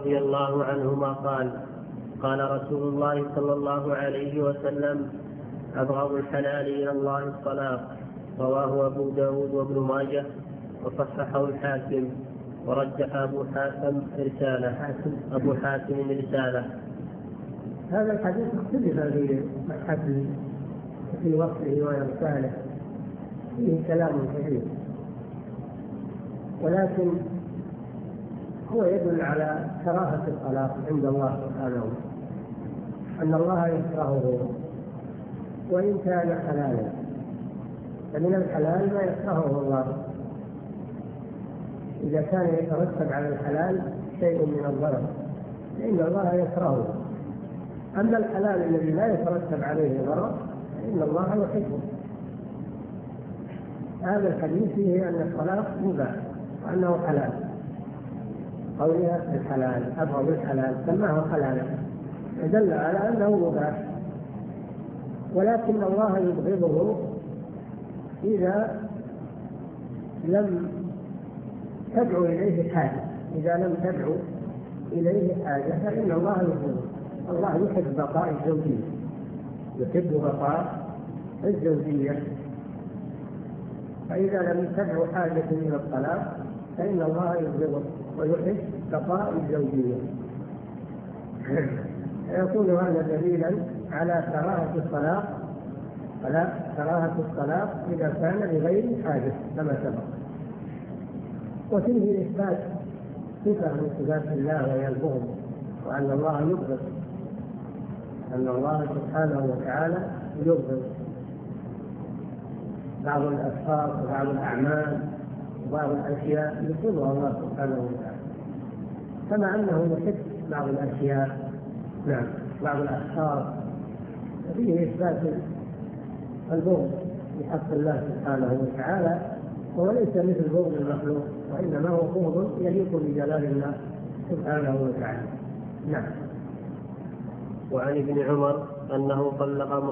رضي الله عنهما قال: قال رسول الله صلى الله عليه وسلم: أبغض الحلال إلى الله الطلاق. رواه أبو داود وابن ماجه وصححه الحاكم ورجح أبو حاتم رسالة. هذا الحديث اختلف في صحته في وصفه وإرساله، فيه كلام كثير، ولكن هو يدل على كراهة الطلاق عند الله سبحانه، أن الله يكرهه وإن كان حلالا، فمن الحلال ما يكرهه الله إذا كان يترتب على الحلال شيء من الضرر، فإن الله يكرهه. أما الحلال الذي لا يترتب عليه ضرر فإن الله يحبه. هذا الحديث فيه أن الطلاق مباح وأنه حلال، قولها الحلال أبغض الحلال سماه حلالا يدل على أنه مباح، ولكن الله يبغضه إذا لم تدعو إليه حاجة. إذا لم تدعو إليه حاجة فإن الله يبغضه. الله يحب بقاء الزوجية، يحب بقاء الزوجية، فإذا لم تدعو حاجة إلى الطلاق فإن الله يبغضه ويحب بقاء الزوجية. يكون هذا دليلا على كراهة الطلاق، على كراهة الطلاق إذا كان لغير حاجة كما سبق. وفيه إثبات صفة من صفات الله وهي البغض، وأن الله يبغض، أن الله سبحانه وتعالى يبغض بعض الأشخاص وبعض الأعمال وبعض الأشياء يبغضها الله سبحانه وتعالى، كما أنه يحب بعض الأشياء، نعم بعض الأشخاص. فيه إثبات البغض بحق الله سبحانه وتعالى، وهو ليس مثل بغض المخلوق، وإنما هو بغض يليق بجلال الله سبحانه وتعالى. نعم. وعن ابن عمر أنه طلق